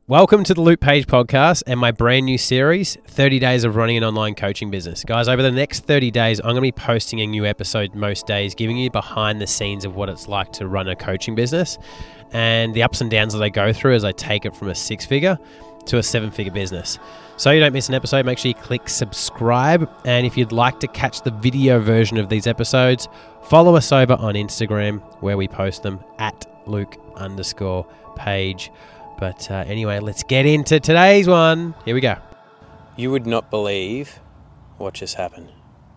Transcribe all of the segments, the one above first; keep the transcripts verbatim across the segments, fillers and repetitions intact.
Welcome to the Luke Page podcast and my brand new series, thirty days of running an online coaching business. Guys, over the next thirty days, I'm going to be posting a new episode most days, giving you behind the scenes of what it's like to run a coaching business and the ups and downs that I go through as I take it from a six-figure to a seven-figure business. So you don't miss an episode, make sure you click subscribe. And if you'd like to catch the video version of these episodes, follow us over on Instagram where we post them at Luke underscore page. But uh, anyway, let's get into today's one. Here we go. You would not believe what just happened.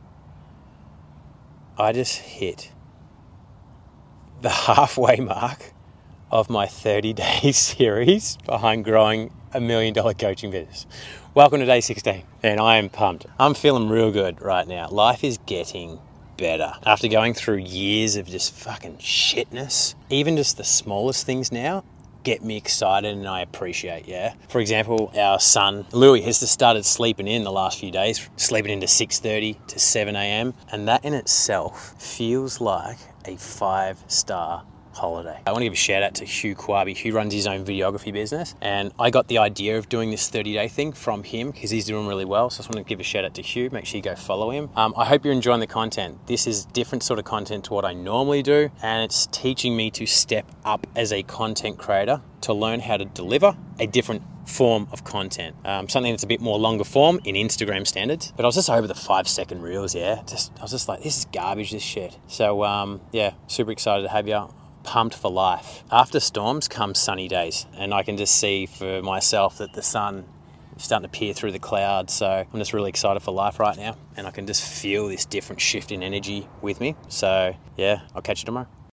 I just hit the halfway mark of my thirty-day series behind growing a million dollar coaching business. Welcome to day sixteen, and I am pumped. I'm feeling real good right now. Life is getting better. After going through years of just fucking shitness, even just the smallest things now get me excited and I appreciate, yeah. For example, our son, Louis, has just started sleeping in the last few days, sleeping into six thirty to seven a.m. And that in itself feels like a five-star holiday. I want to give a shout out to Hugh Kwabi, who runs his own videography business. And I got the idea of doing this thirty-day thing from him because he's doing really well. So I just want to give a shout out to Hugh. Make sure you go follow him. Um, I hope you're enjoying the content. This is different sort of content to what I normally do. And it's teaching me to step up as a content creator to learn how to deliver a different form of content. Um, something that's a bit more longer form in Instagram standards. But I was just over the five second reels, yeah. Just I was just like, this is garbage, this shit. So um, yeah, super excited to have you. Pumped for life. After storms come sunny days, and I can just see for myself that the sun is starting to peer through the clouds. So I'm just really excited for life right now, and I can just feel this different shift in energy with me. So yeah, I'll catch you tomorrow.